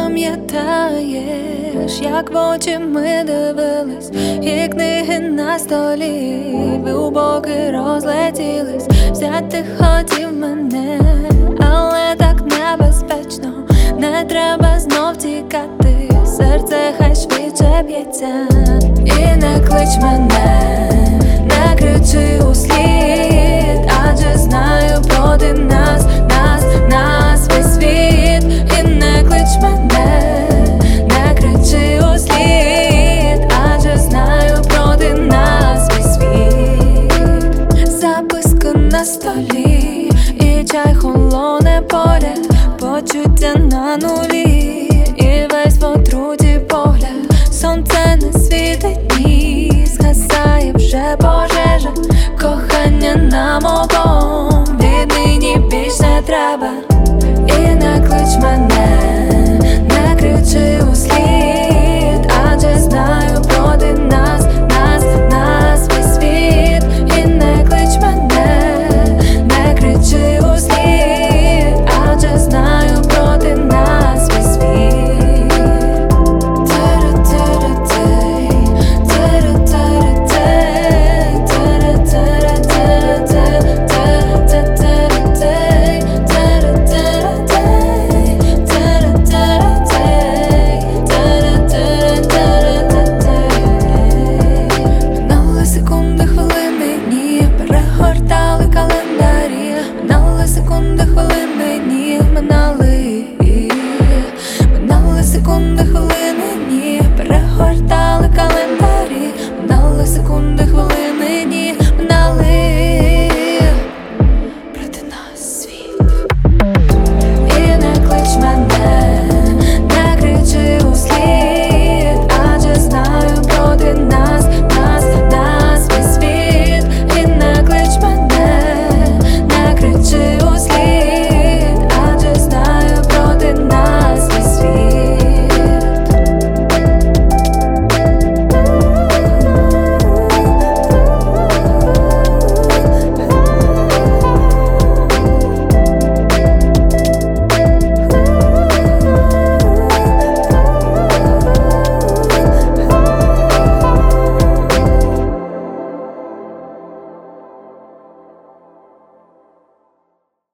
Пам'ятаєш, як в очі ми дивились, і книги на столі в боки розлетілись. Взяти хотів мене, але так небезпечно. Не треба знов тікати, серце хай швидше б'ється. І не клич мене, не кричи у слід, адже знаю проти нас весь світ. І не клич мене, не кричи у слід, адже знаю проти нас весь світ. Записка на столі, і чай холоне поряд, почуття на нулі.